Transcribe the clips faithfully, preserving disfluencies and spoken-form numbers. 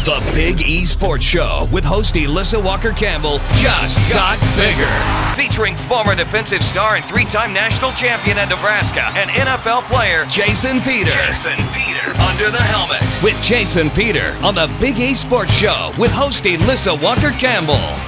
The Big E Sports Show with host Elissa Walker-Campbell just got bigger. Featuring former defensive star and three-time national champion at Nebraska and N F L player Jason Peter. Jason Peter. Under the helmet. With Jason Peter on the Big E Sports Show with host Elissa Walker-Campbell.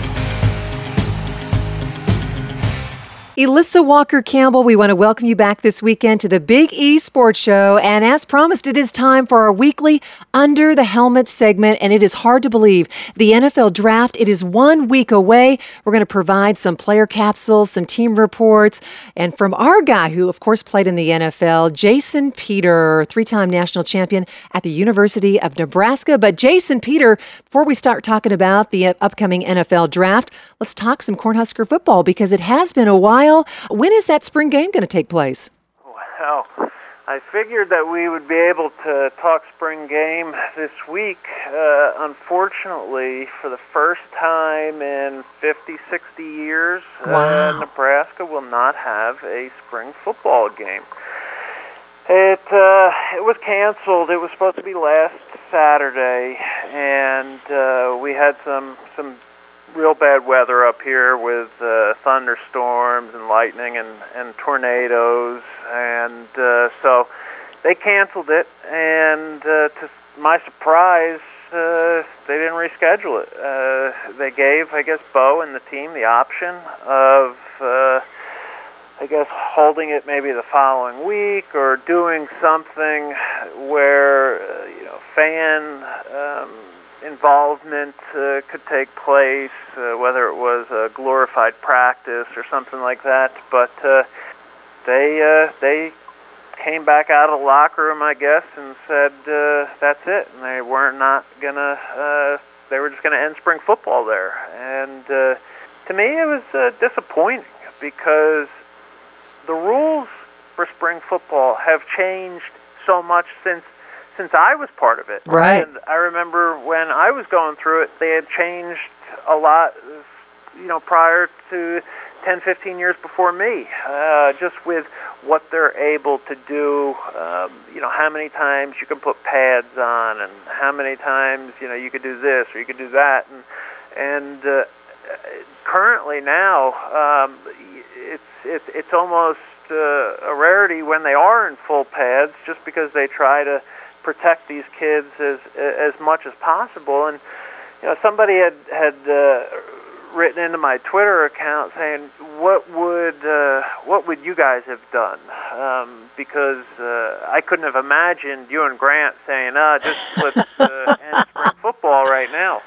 Elissa Walker-Campbell, we want to welcome you back this weekend to the Big E Sports Show. And as promised, it is time for our weekly Under the Helmet segment. And it is hard to believe the N F L Draft, it is one week away. We're going to provide some player capsules, some team reports. And from our guy who, of course, played in the N F L, Jason Peter, three-time national champion at the University of Nebraska. But Jason Peter, before we start talking about the upcoming N F L Draft, let's talk some Cornhusker football because it has been a while. When is that spring game going to take place? Well, I figured that we would be able to talk spring game this week. Uh, unfortunately, for the first time in fifty, sixty years, wow. uh, Nebraska will not have a spring football game. It uh, it was canceled. It was supposed to be last Saturday, and uh, we had some some real bad weather up here with uh, thunderstorms and lightning and, and tornadoes, and uh, so they canceled it, and uh, to my surprise, uh, they didn't reschedule it. Uh, they gave, I guess, Bo and the team the option of, uh, I guess, holding it maybe the following week or doing something where, uh, you know, fan um, involvement uh, could take place, uh, whether it was a glorified practice or something like that. But uh, they uh, they came back out of the locker room, I guess, and said uh, that's it. And they were not gonna. Uh, they were just gonna end spring football there. And uh, to me, it was uh, disappointing because the rules for spring football have changed so much since. Since I was part of it. Right. And I remember when I was going through it, they had changed a lot, you know, prior to ten, fifteen years before me, uh, just with what they're able to do, um, you know, how many times you can put pads on and how many times, you know, you could do this or you could do that. And, and uh, currently now, um, it's, it's, it's almost uh, a rarity when they are in full pads just because they try to protect these kids as as much as possible. And you know, somebody had had uh, written into my Twitter account saying, "What would uh, what would you guys have done?" Um, because uh, I couldn't have imagined you and Grant saying, "Ah, just let's uh, end spring football right now."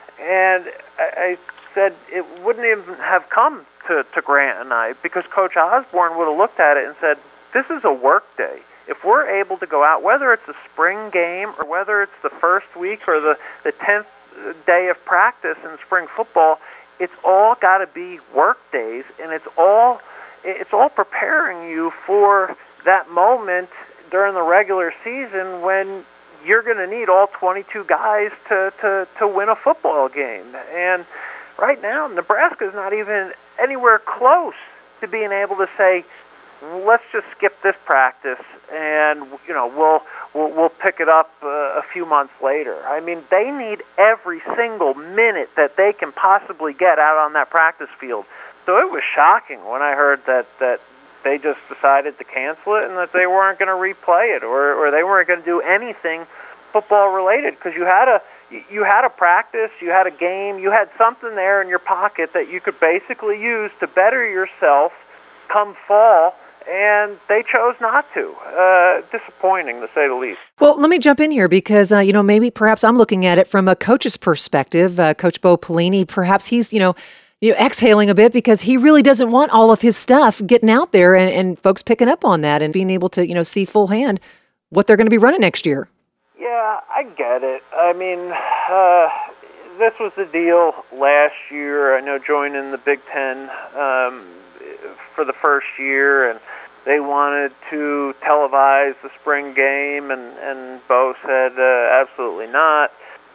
And I, I said it wouldn't even have come to, to Grant and I because Coach Osborne would have looked at it and said, "This is a work day. If we're able to go out, whether it's a spring game or whether it's the first week or the, the tenth day of practice in spring football, it's all got to be work days, and it's all it's all preparing you for that moment during the regular season when you're going to need all twenty-two guys to, to, to win a football game." And right now, Nebraska's not even anywhere close to being able to say, let's just skip this practice, and you know we'll we'll, we'll pick it up uh, a few months later. I mean, they need every single minute that they can possibly get out on that practice field. So it was shocking when I heard that that they just decided to cancel it and that they weren't going to replay it or or they weren't going to do anything football related because you had a you had a practice, you had a game, you had something there in your pocket that you could basically use to better yourself come fall. And they chose not to. Uh, disappointing, to say the least. Well, let me jump in here because, uh, you know, maybe perhaps I'm looking at it from a coach's perspective. Uh, Coach Bo Pelini, perhaps he's, you know, you know, exhaling a bit because he really doesn't want all of his stuff getting out there and, and folks picking up on that and being able to, you know, see full hand what they're going to be running next year. Yeah, I get it. I mean, uh, this was the deal last year. I know joining the Big Ten um, for the first year, and they wanted to televise the spring game, and, and Bo said uh, absolutely not.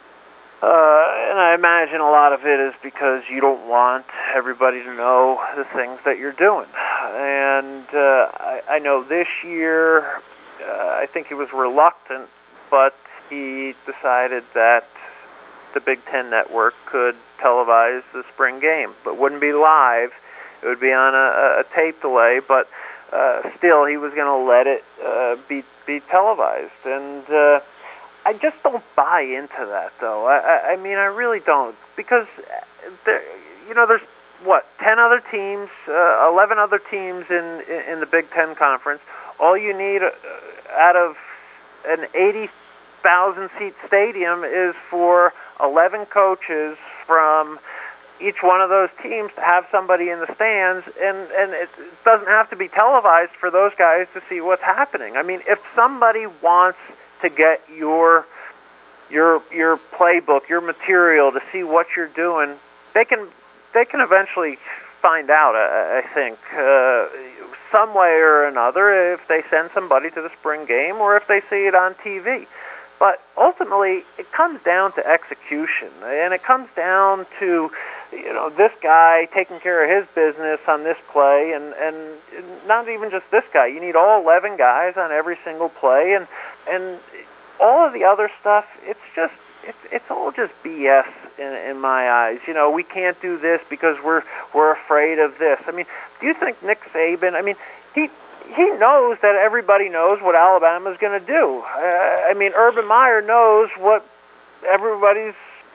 Uh, and I imagine a lot of it is because you don't want everybody to know the things that you're doing. And uh, I, I know this year, uh, I think he was reluctant, but he decided that the Big Ten Network could televise the spring game. But wouldn't be live. It would be on a, a tape delay, but uh, still he was going to let it uh, be be televised. And uh, I just don't buy into that, though. I, I, I mean, I really don't, because there, you know, there's what ten other teams, uh, eleven other teams in in the Big Ten Conference. All you need uh, out of an eighty thousand seat stadium is for eleven coaches from each one of those teams to have somebody in the stands, and, and it doesn't have to be televised for those guys to see what's happening. I mean, if somebody wants to get your your your playbook, your material, to see what you're doing, they can they can eventually find out, I, I think, uh, some way or another, if they send somebody to the spring game or if they see it on T V. But ultimately, it comes down to execution, and it comes down to, you know, this guy taking care of his business on this play, and, and not even just this guy. You need all eleven guys on every single play, and and all of the other stuff, it's just, it's, it's all just B S in, in my eyes. You know, we can't do this because we're we're afraid of this. I mean, do you think Nick Saban, I mean, he... He knows that everybody knows what Alabama's going to do. Uh, I mean, Urban Meyer knows what everybody's,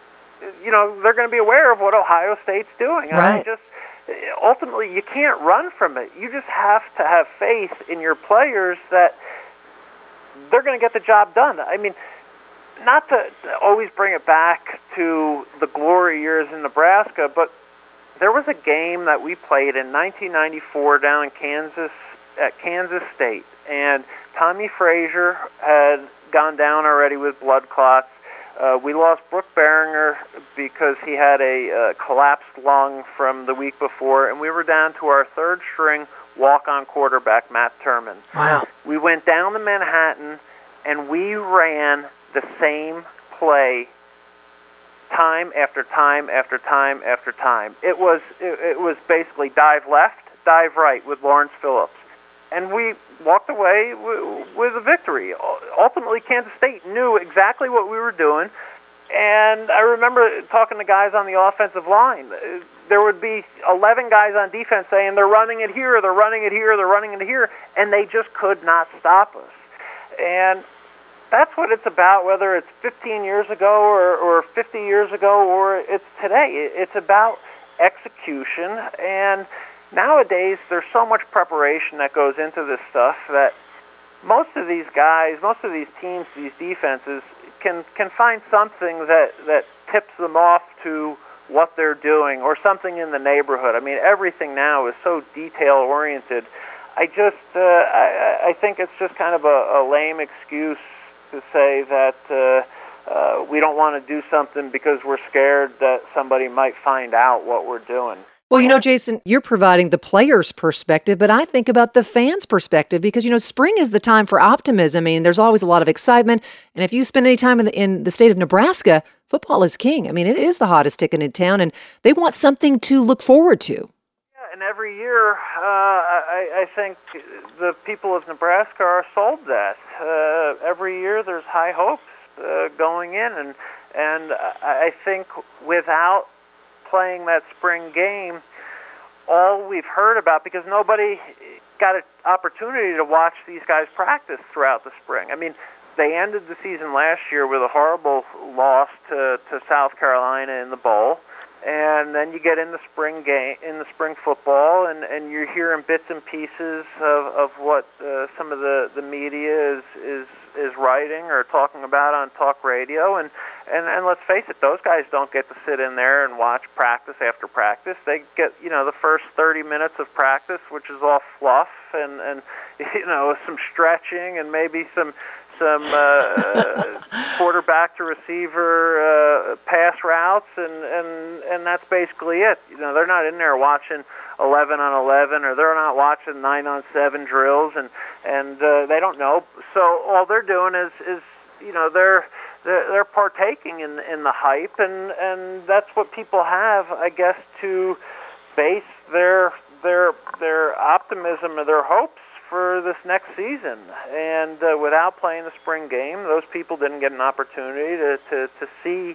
you know, they're going to be aware of what Ohio State's doing. Right. I just, ultimately, you can't run from it. You just have to have faith in your players that they're going to get the job done. I mean, not to always bring it back to the glory years in Nebraska, but there was a game that we played in nineteen ninety-four down in Kansas, at Kansas State, and Tommy Frazier had gone down already with blood clots. Uh, we lost Brooke Beringer because he had a uh, collapsed lung from the week before, and we were down to our third string walk-on quarterback, Matt Turman. Wow. We went down to Manhattan, and we ran the same play time after time after time after time. It was it, it was basically dive left, dive right with Lawrence Phillips. And we walked away w- with a victory. Ultimately, Kansas State knew exactly what we were doing. And I remember talking to guys on the offensive line. There would be eleven guys on defense saying, they're running it here, they're running it here, they're running it here. And they just could not stop us. And that's what it's about, whether it's fifteen years ago or, or fifty years ago or it's today. It's about execution. And nowadays, there's so much preparation that goes into this stuff that most of these guys, most of these teams, these defenses, can can find something that, that tips them off to what they're doing or something in the neighborhood. I mean, everything now is so detail-oriented. I just, uh, I, I think it's just kind of a, a lame excuse to say that uh, uh, we don't want to do something because we're scared that somebody might find out what we're doing. Well, you know, Jason, you're providing the player's perspective, but I think about the fans' perspective because, you know, spring is the time for optimism. I mean, there's always a lot of excitement. And if you spend any time in the, in the state of Nebraska, football is king. I mean, it is the hottest ticket in town, and they want something to look forward to. Yeah, and every year, uh, I, I think the people of Nebraska are sold that. Uh, every year there's high hopes uh, going in, and, and I think without playing that spring game, all we've heard about, because nobody got an opportunity to watch these guys practice throughout the spring. I mean, they ended the season last year with a horrible loss to, to South Carolina in the bowl, and then you get in the spring game, in the spring football, and, and you're hearing bits and pieces of, of what uh, some of the, the media is, is is writing or talking about on talk radio, and, and, and let's face it, those guys don't get to sit in there and watch practice after practice. They get, you know, the first thirty minutes of practice, which is all fluff and, and you know, some stretching and maybe some some uh, quarterback to receiver uh, pass routes, and, and, and that's basically it. You know, they're not in there watching eleven on eleven, or they're not watching nine on seven drills, and and uh, they don't know. So all they're doing is is you know they're they're, they're partaking in in the hype, and, and that's what people have, I guess, to base their their their optimism or their hopes for this next season. And uh, without playing the spring game, those people didn't get an opportunity to, to, to see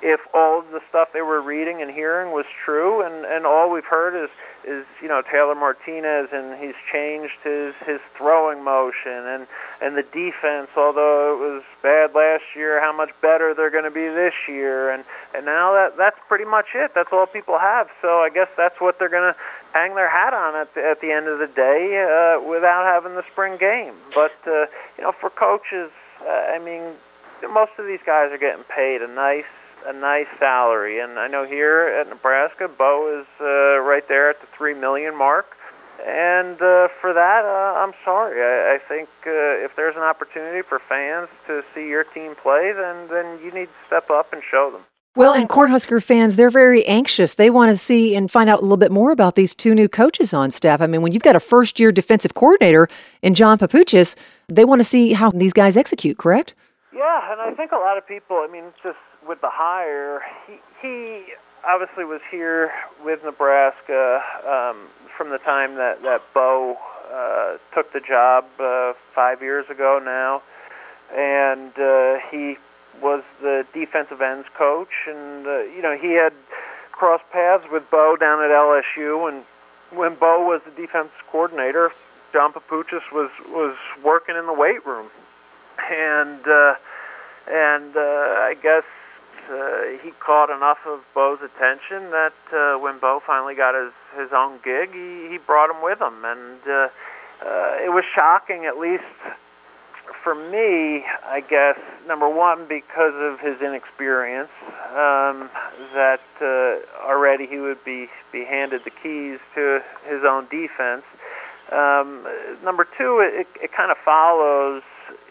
if all of the stuff they were reading and hearing was true, and, and all we've heard is, is you know, Taylor Martinez, and he's changed his, his throwing motion, and, and the defense, although it was bad last year, how much better they're going to be this year, and, and now that that's pretty much it. That's all people have, so I guess that's what they're going to hang their hat on at the, at the end of the day uh, without having the spring game. But, uh, you know, for coaches, uh, I mean, most of these guys are getting paid a nice a nice salary, and I know here at Nebraska, Bo is uh, right there at the three million mark, and uh, for that, uh, I'm sorry. I, I think uh, if there's an opportunity for fans to see your team play, then then you need to step up and show them. Well, and Cornhusker fans, they're very anxious. They want to see and find out a little bit more about these two new coaches on staff. I mean, when you've got a first-year defensive coordinator in John Papuchis, they want to see how these guys execute, correct? Yeah, and I think a lot of people, I mean, just with the hire, he, he obviously was here with Nebraska um, from the time that, that Bo uh, took the job uh, five years ago now, and uh, he was the defensive ends coach, and, uh, you know, he had crossed paths with Bo down at L S U, and when Bo was the defense coordinator, John Papuchis was, was working in the weight room. And uh, and uh, I guess uh, he caught enough of Bo's attention that uh, when Bo finally got his, his own gig, he, he brought him with him. And uh, uh, it was shocking, at least for me, I guess, number one, because of his inexperience, um, that uh, already he would be, be handed the keys to his own defense. Um, number two, it, it kind of follows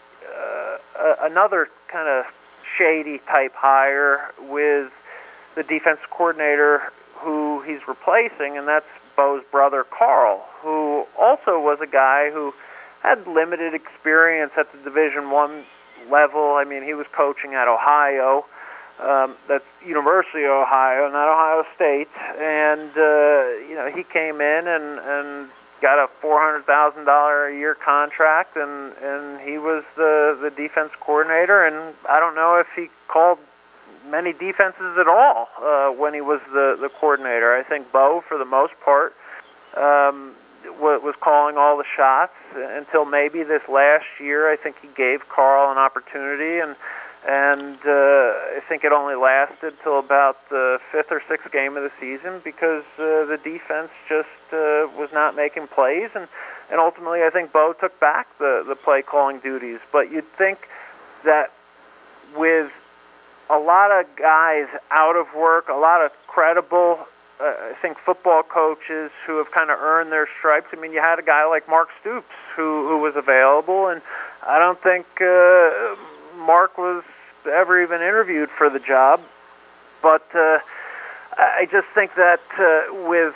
Uh, another kind of shady type hire with the defensive coordinator who he's replacing, and that's Bo's brother Carl, who also was a guy who had limited experience at the Division One level. I mean, he was coaching at Ohio, um, that's University of Ohio, not Ohio State, and uh, you know, he came in and and got a four hundred thousand dollars a year contract, and, and he was the, the defense coordinator, and I don't know if he called many defenses at all uh, when he was the, the coordinator. I think Bo, for the most part, um, w- was calling all the shots until maybe this last year. I think he gave Carl an opportunity, and and uh, I think it only lasted till about the fifth or sixth game of the season because uh, the defense just uh, was not making plays, and, and ultimately I think Bo took back the, the play-calling duties. But you'd think that with a lot of guys out of work, a lot of credible, uh, I think, football coaches who have kind of earned their stripes. I mean, you had a guy like Mark Stoops who, who was available, and I don't think uh, Mark was ever even interviewed for the job, but uh, I just think that uh, with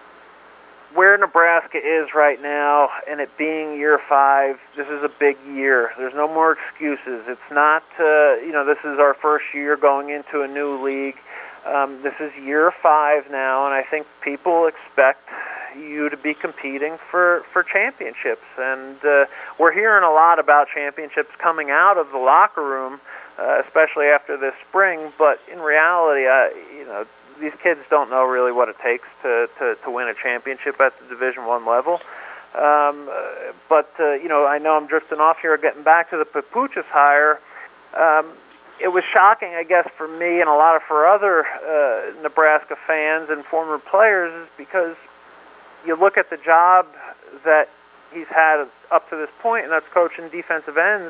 where Nebraska is right now and it being year five, this is a big year. There's no more excuses. It's not, uh, you know, this is our first year going into a new league. Um, this is year five now, and I think people expect you to be competing for, for championships. And uh, we're hearing a lot about championships coming out of the locker room, uh, especially after this spring. But in reality, uh, you know, these kids don't know really what it takes to, to, to win a championship at the Division One level. Um, uh, but, uh, you know, I know I'm drifting off here, getting back to the Papuchis hire. Um, it was shocking, I guess, for me and a lot of for other uh, Nebraska fans and former players, is because you look at the job that he's had up to this point, and that's coaching defensive ends.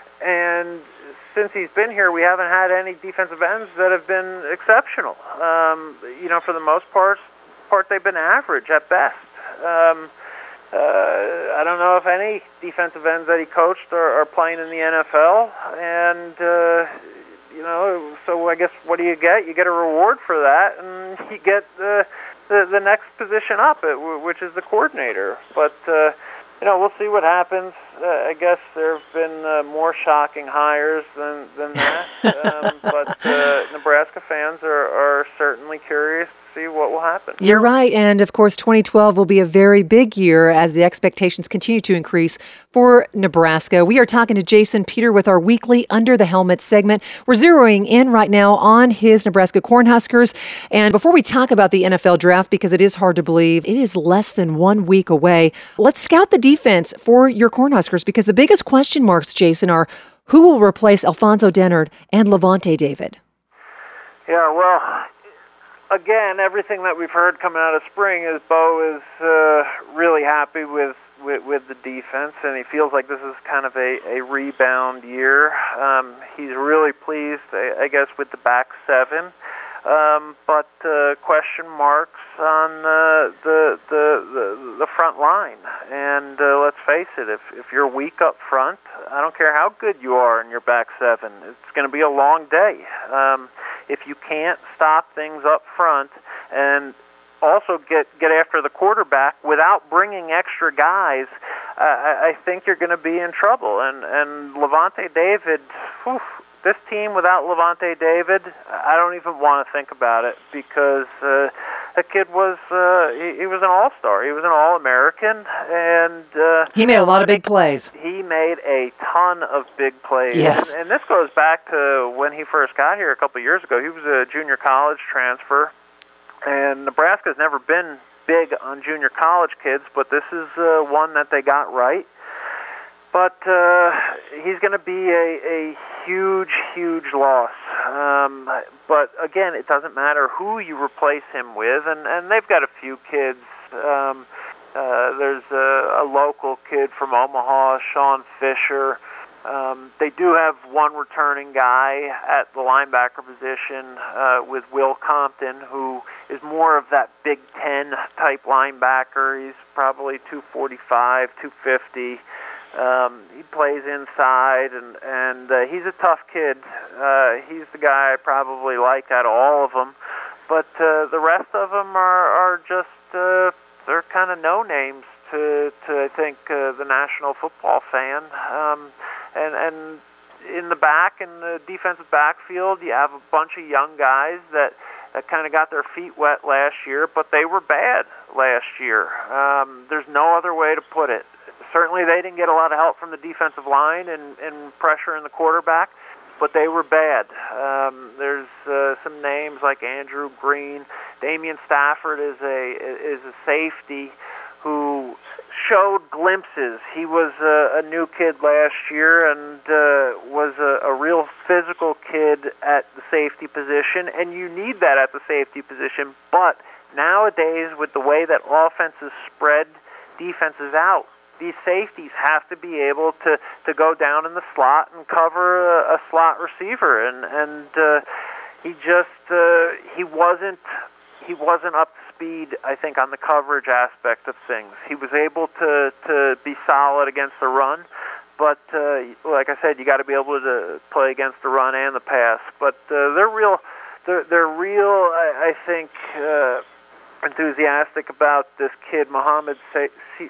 And since he's been here, we haven't had any defensive ends that have been exceptional. Um, you know, for the most part, part they've been average at best. Um, uh, I don't know if any defensive ends that he coached are, are playing in the N F L. And, uh, you know, so I guess what do you get? You get a reward for that, and you get the the, the next position up, which is the coordinator. But, uh, you know, we'll see what happens. Uh, I guess there have been uh, more shocking hires than, than that. um, but uh, Nebraska fans are, are certainly curious to see what will happen. You're right. And of course, twenty twelve will be a very big year as the expectations continue to increase for Nebraska. We are talking to Jason Peter with our weekly Under the Helmet segment. We're zeroing in right now on his Nebraska Cornhuskers. And before we talk about the N F L draft, because it is hard to believe, it is less than one week away. Let's scout the defense for your Cornhuskers, because the biggest question marks, Jason, are who will replace Alfonso Dennard and Lavonte David? Yeah, well, again, everything that we've heard coming out of spring is Bo is uh, really happy with, with with the defense, and he feels like this is kind of a, a rebound year. Um, he's really pleased, I, I guess, with the back seven, um, but uh, question marks on uh, the, the the the front line. And uh, let's face it, if if you're weak up front, I don't care how good you are in your back seven, it's going to be a long day. Um, If you can't stop things up front and also get, get after the quarterback without bringing extra guys, uh, I, I think you're going to be in trouble. And, and Lavonte David, whew, this team without Lavonte David, I don't even want to think about it, because uh, the kid was uh, he, he was an all-star. He was an All-American, and uh, he made a lot of big plays. He made a ton of big plays. Yes. And, and this goes back to when he first got here a couple of years ago. He was a junior college transfer, and Nebraska's never been big on junior college kids, but this is uh, one that they got right. But uh, he's going to be a, a huge, huge loss. Um, but again, it doesn't matter who you replace him with, and, and they've got a few kids. Um, uh, there's a, a local kid from Omaha, Sean Fisher. Um, they do have one returning guy at the linebacker position uh, with Will Compton, who is more of that Big Ten type linebacker. He's probably two forty-five, two fifty. Um, he plays inside, and, and uh, he's a tough kid. Uh, he's the guy I probably like out of all of them. But uh, the rest of them are, are just, uh, they're kind of no-names to, to I think, uh, the National Football fan. Um, and, and in the back, in the defensive backfield, you have a bunch of young guys that, that kind of got their feet wet last year, but they were bad last year. Um, there's no other way to put it. Certainly they didn't get a lot of help from the defensive line and, and pressure in the quarterback, but they were bad. Um, there's uh, some names like Andrew Green. Damian Stafford is a is a safety who showed glimpses. He was a, a new kid last year and uh, was a, a real physical kid at the safety position, and you need that at the safety position. But nowadays, with the way that offenses spread defenses out, these safeties have to be able to, to go down in the slot and cover a, a slot receiver, and and uh, he just uh, he wasn't he wasn't up to speed, I think, on the coverage aspect of things. He was able to, to be solid against the run, but uh, like I said, you got to be able to play against the run and the pass. But uh, they're real they're they're real I, I think uh, enthusiastic about this kid Mohamed Say.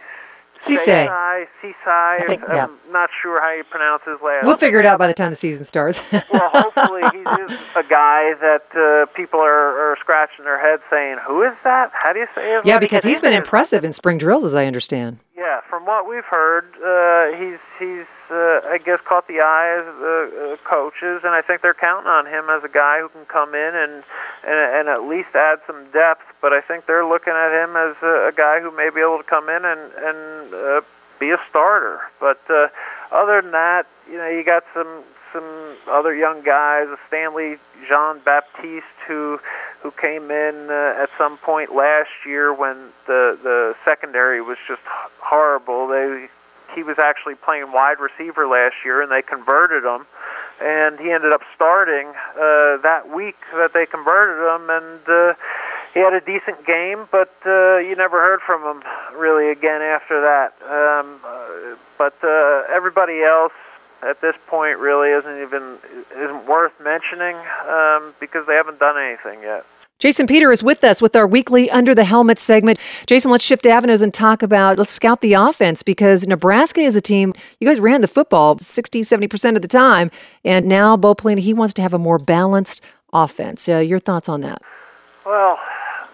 Cisse. Cisse. think, yeah. I'm not sure how you pronounce his last name. We'll figure it out by the time the season starts. Well, hopefully he is a guy that uh, people are, are scratching their heads saying, who is that? How do you say his Yeah, name? because he's been impressive in spring drills, as I understand. Yeah, from what we've heard, uh, he's, he's uh, I guess, caught the eye of the uh, coaches, and I think they're counting on him as a guy who can come in and, and, and at least add some depth. But I think they're looking at him as a, a guy who may be able to come in and, and uh, be a starter. But uh, other than that, you know, you got some some other young guys, Stanley Jean-Baptiste, who who came in uh, at some point last year when the the secondary was just horrible. They he was actually playing wide receiver last year, and they converted him, and he ended up starting uh, that week that they converted him, and uh, he had a decent game, but uh, you never heard from him really again after that. Um, uh, but uh, everybody else at this point really isn't even isn't worth mentioning um, because they haven't done anything yet. Jason Peter is with us with our weekly Under the Helmet segment. Jason, let's shift avenues and talk about, let's scout the offense, because Nebraska is a team, you guys ran the football sixty, seventy percent of the time, and now Bo Pelini, he wants to have a more balanced offense. Uh, your thoughts on that? Well,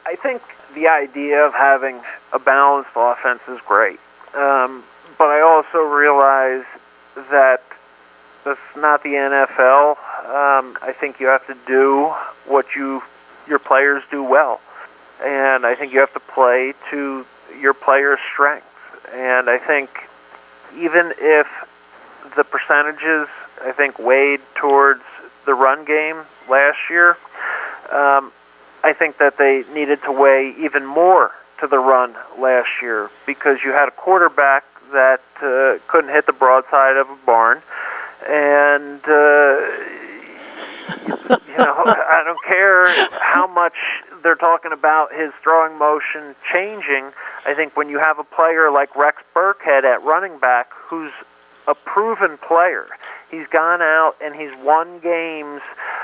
I think the idea of having a balanced offense is great. Um, but I also realize that that's not the N F L. Um, I think you have to do what you your players do well. And I think you have to play to your players' strengths. And I think even if the percentages, I think, weighed towards the run game last year, um, I think that they needed to weigh even more to the run last year because you had a quarterback that uh, couldn't hit the broadside of a barn. And, uh, you know, I don't care how much they're talking about his throwing motion changing. I think when you have a player like Rex Burkhead at running back who's a proven player, he's gone out and he's won games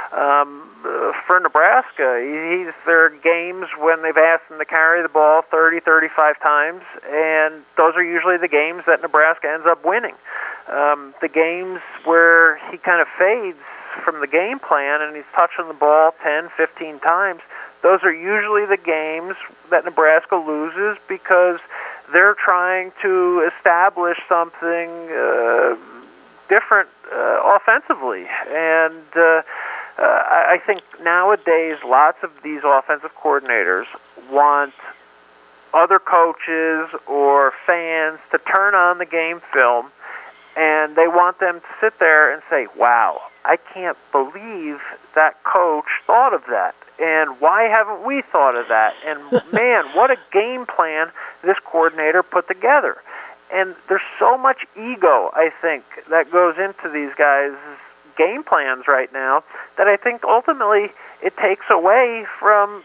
um, for Nebraska. He's, there are games when they've asked him to carry the ball thirty, thirty-five times, and those are usually the games that Nebraska ends up winning. Um, the games where he kind of fades from the game plan and he's touching the ball ten, fifteen times, those are usually the games that Nebraska loses because they're trying to establish something uh, different uh, offensively. And uh, uh, I think nowadays lots of these offensive coordinators want other coaches or fans to turn on the game film, and they want them to sit there and say, wow, I can't believe that coach thought of that. And why haven't we thought of that? And man, what a game plan this coordinator put together. And there's so much ego, I think, that goes into these guys' game plans right now that I think ultimately it takes away from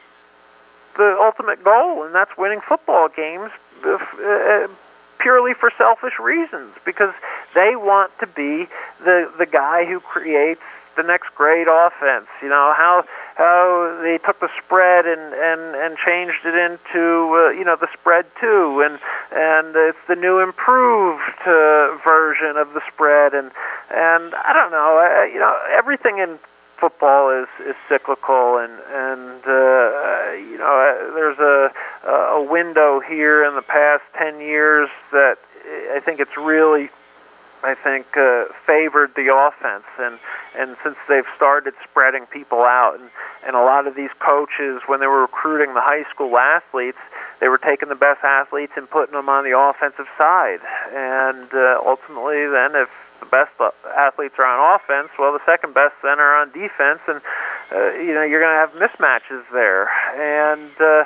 the ultimate goal, and that's winning football games uh, purely for selfish reasons, because they want to be the the guy who creates the next great offense. You know, how how they took the spread and, and, and changed it into, uh, you know, the spread two, and and it's the new improved uh, version of the spread, and and I don't know, I, you know, everything in football is, is cyclical, and and uh, you know, there's a a window here in the past ten years that I think it's really, I think, uh, favored the offense, and and since they've started spreading people out, and, and a lot of these coaches, when they were recruiting the high school athletes, they were taking the best athletes and putting them on the offensive side, and uh, ultimately then if the best athletes are on offense, well, the second best then are on defense, and uh, you know, you're going to have mismatches there, and uh,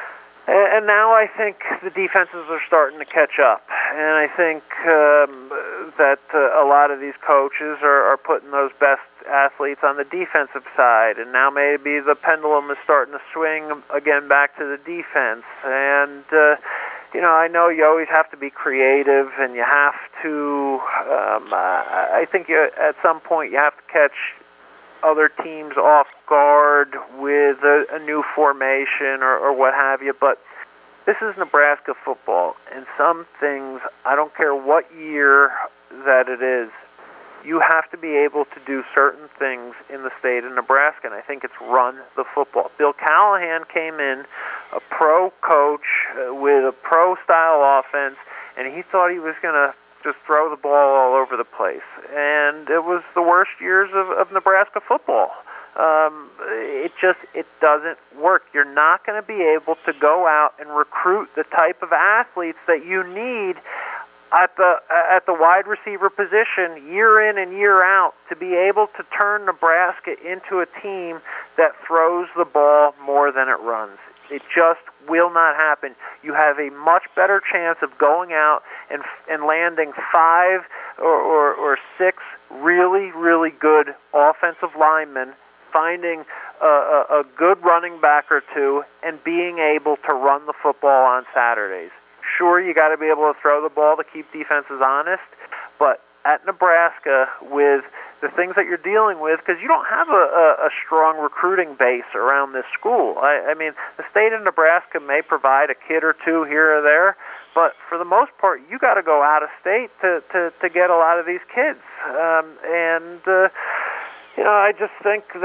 and now I think the defenses are starting to catch up, and I think um, that uh, a lot of these coaches are, are putting those best athletes on the defensive side, and now maybe the pendulum is starting to swing again back to the defense, and uh, you know, I know you always have to be creative, and you have to, um, I think you, at some point you have to catch other teams off guard with a, a new formation or, or what have you, but this is Nebraska football, and some things, I don't care what year that it is, you have to be able to do certain things in the state of Nebraska, and I think it's run the football. Bill Callahan came in, a pro coach uh, with a pro-style offense, and he thought he was going to just throw the ball all over the place. And it was the worst years of, of Nebraska football. Um, it just, it doesn't work. You're not going to be able to go out and recruit the type of athletes that you need at the at the wide receiver position year in and year out to be able to turn Nebraska into a team that throws the ball more than it runs. It just will not happen. You have a much better chance of going out and and landing five or, or, or six really, really good offensive linemen, finding a, a, a good running back or two, and being able to run the football on Saturdays. Sure, you got to be able to throw the ball to keep defenses honest, but at Nebraska, with the things that you're dealing with, because you don't have a, a, a strong recruiting base around this school. I, I mean, the state of Nebraska may provide a kid or two here or there, but for the most part, you got to go out of state to, to, to get a lot of these kids. Um, and, uh, you know, I just think that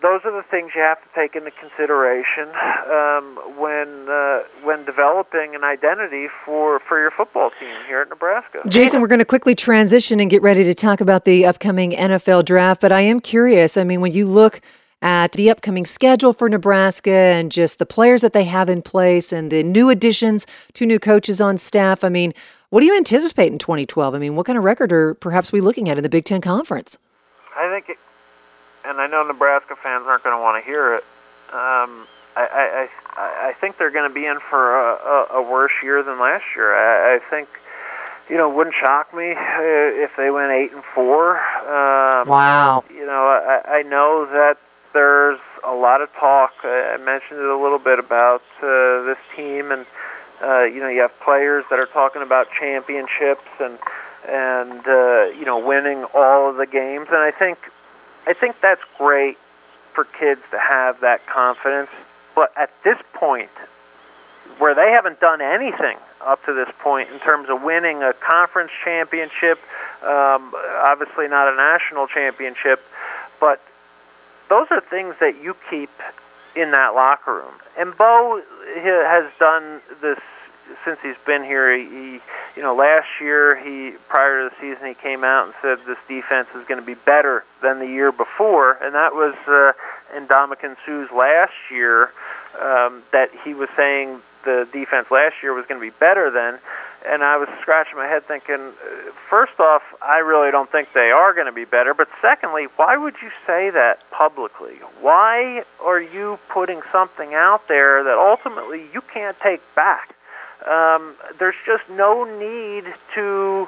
those are the things you have to take into consideration um, when uh, when developing an identity for, for your football team here at Nebraska. Jason, we're going to quickly transition and get ready to talk about the upcoming N F L draft, but I am curious. I mean, when you look at the upcoming schedule for Nebraska and just the players that they have in place and the new additions, two new coaches on staff, I mean, what do you anticipate in twenty twelve? I mean, what kind of record are perhaps we looking at in the Big Ten Conference? I think it, and I know Nebraska fans aren't going to want to hear it. Um, I, I, I think they're going to be in for a, a, a worse year than last year. I, I think, you know, it wouldn't shock me if they went eight and four. Um, wow. You know, I, I know that there's a lot of talk. I mentioned it a little bit about uh, this team, and uh, you know, you have players that are talking about championships and and uh, you know, winning all of the games, and I think. I think that's great for kids to have that confidence, but at this point, where they haven't done anything up to this point in terms of winning a conference championship, um, obviously not a national championship, but those are things that you keep in that locker room. And Bo has done this since he's been here. He, you know, last year, he prior to the season, he came out and said this defense is going to be better than the year before, and that was uh, in Ndamukong Suh's last year. Um, that he was saying the defense last year was going to be better than, and I was scratching my head thinking, first off, I really don't think they are going to be better, but secondly, why would you say that publicly? Why are you putting something out there that ultimately you can't take back? Um, there's just no need to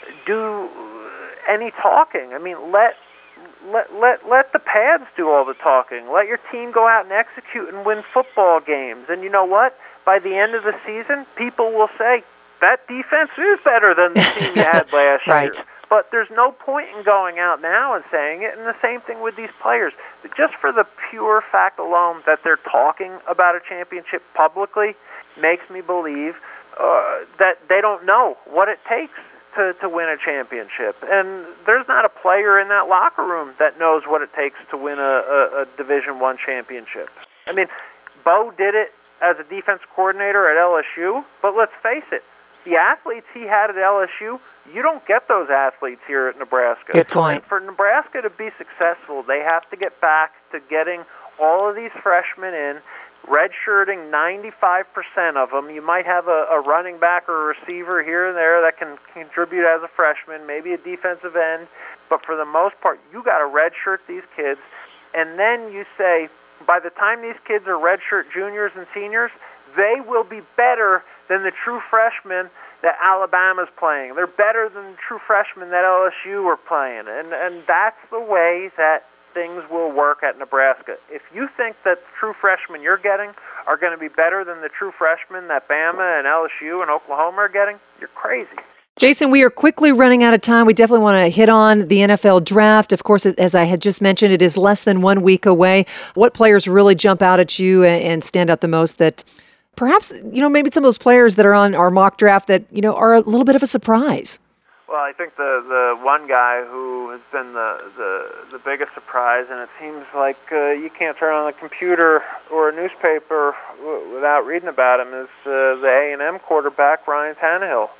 do any talking. I mean, let let let let the pads do all the talking. Let your team go out and execute and win football games. And you know what? By the end of the season, people will say that defense is better than the team you had last right. year. But there's no point in going out now and saying it. And the same thing with these players. Just for the pure fact alone that they're talking about a championship publicly makes me believe uh, that they don't know what it takes to, to win a championship. And there's not a player in that locker room that knows what it takes to win a, a, a Division One championship. I mean, Bo did it as a defense coordinator at L S U, but let's face it, the athletes he had at L S U, you don't get those athletes here at Nebraska. Good point. And for Nebraska to be successful, they have to get back to getting all of these freshmen in, redshirting ninety-five percent of them. You might have a, a running back or a receiver here and there that can contribute as a freshman, maybe a defensive end, but for the most part, you got to redshirt these kids, and then you say, by the time these kids are redshirt juniors and seniors, they will be better than the true freshmen that Alabama's playing. They're better than the true freshmen that L S U are playing, and and that's the way that things will work at Nebraska. If you think that the true freshmen you're getting are going to be better than the true freshmen that Bama and L S U and Oklahoma are getting, you're crazy. Jason, we are quickly running out of time. We definitely want to hit on the N F L draft. Of course, as I had just mentioned, it is less than one week away. What players really jump out at you and stand out the most that perhaps, you know, maybe some of those players that are on our mock draft that, you know, are a little bit of a surprise? Well, I think the, the one guy who has been the, the, the biggest surprise, and it seems like uh, you can't turn on a computer or a newspaper w- without reading about him, is uh, the A and M quarterback, Ryan Tannehill.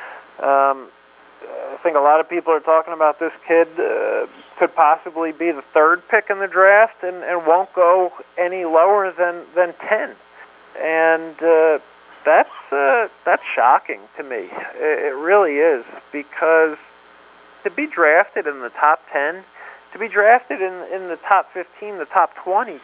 Um, I think a lot of people are talking about this kid uh, could possibly be the third pick in the draft and, and won't go any lower than, than ten. And uh, that's uh, that's shocking to me. It, it really is, because to be drafted in the top ten, to be drafted in, in the top fifteen, the top twenty,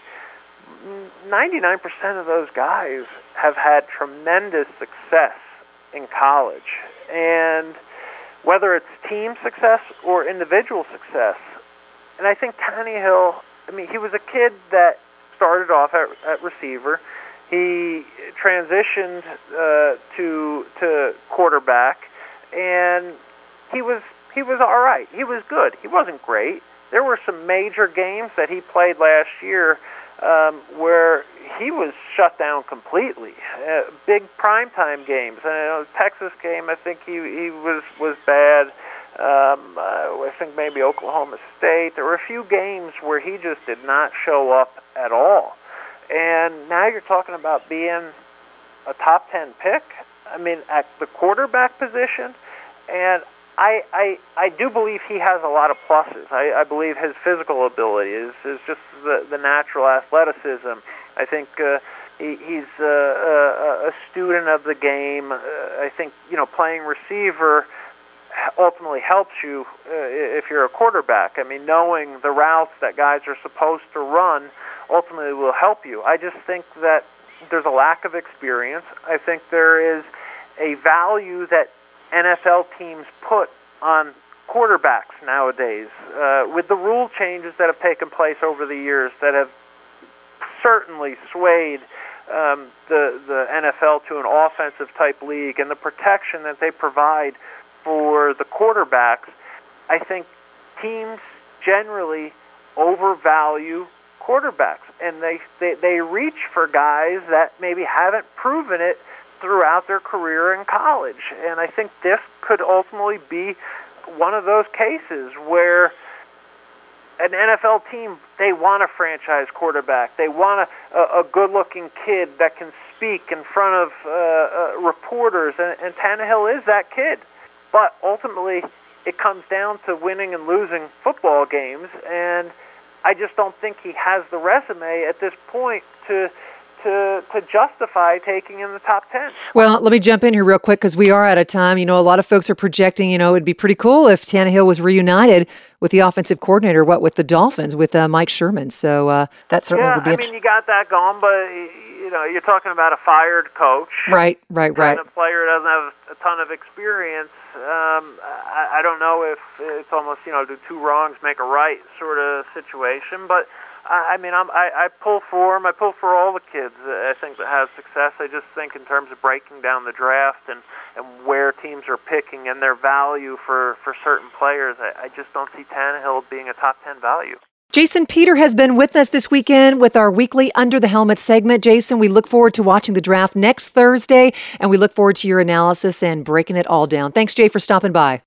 ninety-nine percent of those guys have had tremendous success in college. And whether it's team success or individual success. And I think Tannehill, I mean, he was a kid that started off at, at receiver. He transitioned uh, to to quarterback, and he was he was all right. He was good. He wasn't great. There were some major games that he played last year um, where he was shut down completely. Uh, big primetime games. I know the Texas game, I think he, he was was bad. Um, uh, I think maybe Oklahoma State. There were a few games where he just did not show up at all. And now you're talking about being a top ten pick, I mean, at the quarterback position. And I, I, I do believe he has a lot of pluses. I, I believe his physical ability is, is just the, the natural athleticism. I think uh, he, he's uh, a, a student of the game. Uh, I think, you know, playing receiver ultimately helps you uh, if you're a quarterback. I mean, knowing the routes that guys are supposed to run ultimately will help you. I just think that there's a lack of experience. I think there is a value that N F L teams put on quarterbacks nowadays. Uh, with the rule changes that have taken place over the years that have certainly swayed um, the, the N F L to an offensive-type league, and the protection that they provide for the quarterbacks, I think teams generally overvalue quarterbacks, and they, they, they reach for guys that maybe haven't proven it throughout their career in college. And I think this could ultimately be one of those cases where an N F L team, they want a franchise quarterback. They want a, a, a good-looking kid that can speak in front of uh, uh, reporters, and, and Tannehill is that kid. But ultimately, it comes down to winning and losing football games, and I just don't think he has the resume at this point to to to justify taking in the top ten. Well, let me jump in here real quick because we are out of time. You know, a lot of folks are projecting, you know, it'd be pretty cool if Tannehill was reunited with the offensive coordinator, what, with the Dolphins, with uh, Mike Sherman. So uh, that certainly yeah, would be I mean, you got that going, but, you know, you're talking about a fired coach. Right, right, right. And a player doesn't have a ton of experience. Um, I, I don't know if it's almost, you know, do two wrongs make a right sort of situation, but I mean, I'm, I, I pull for them. I pull for all the kids, I think, that have success. I just think in terms of breaking down the draft and, and where teams are picking and their value for, for certain players, I, I just don't see Tannehill being a top ten value. Jason Peter has been with us this weekend with our weekly Under the Helmet segment. Jason, we look forward to watching the draft next Thursday, and we look forward to your analysis and breaking it all down. Thanks, Jay, for stopping by.